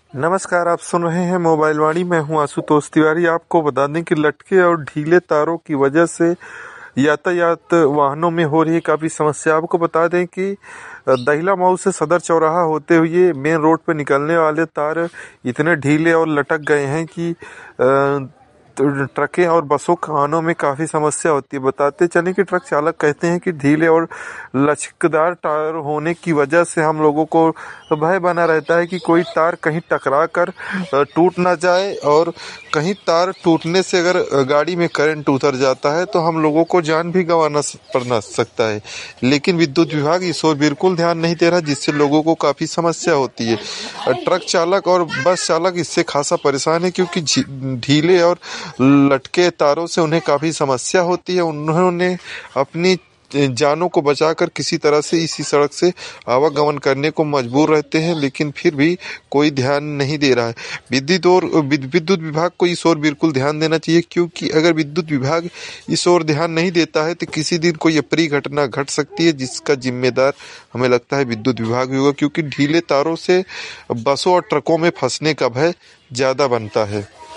नमस्कार, आप सुन रहे हैं मोबाइल वाणी। मैं हूं आशुतोष तिवारी। आपको बता दें कि लटके और ढीले तारों की वजह से यातायात वाहनों में हो रही काफ़ी समस्या। आपको बता दें कि दहिला मऊ से सदर चौराहा होते हुए मेन रोड पर निकलने वाले तार इतने ढीले और लटक गए हैं कि ट्रकें और बसों खानों में काफ़ी समस्या होती है। बताते चलें कि ट्रक चालक कहते हैं कि ढीले और लचकदार टायर होने की वजह से हम लोगों को भय बना रहता है कि कोई तार कहीं टकरा कर टूट ना जाए, और कहीं तार टूटने से अगर गाड़ी में करंट उतर जाता है तो हम लोगों को जान भी गंवाना पड़ सकता है। लेकिन विद्युत विभाग इस ओर बिल्कुल ध्यान नहीं दे रहा, जिससे लोगों को काफ़ी समस्या होती है। ट्रक चालक और बस चालक इससे खासा परेशान है, क्योंकि ढीले और लटके तारों से उन्हें काफ़ी समस्या होती है। उन्होंने अपनी जानों को बचाकर किसी तरह से इसी सड़क से आवागमन करने को मजबूर रहते हैं, लेकिन फिर भी कोई ध्यान नहीं दे रहा है। विद्युत विभाग को इस ओर बिल्कुल ध्यान देना चाहिए, क्योंकि अगर विद्युत विभाग इस ओर ध्यान नहीं देता है तो किसी दिन कोई अप्रिय घटना घट सकती है, जिसका जिम्मेदार हमें लगता है विद्युत विभाग भी होगा, क्योंकि ढीले तारों से बसों और ट्रकों में फंसने का भय ज़्यादा बनता है।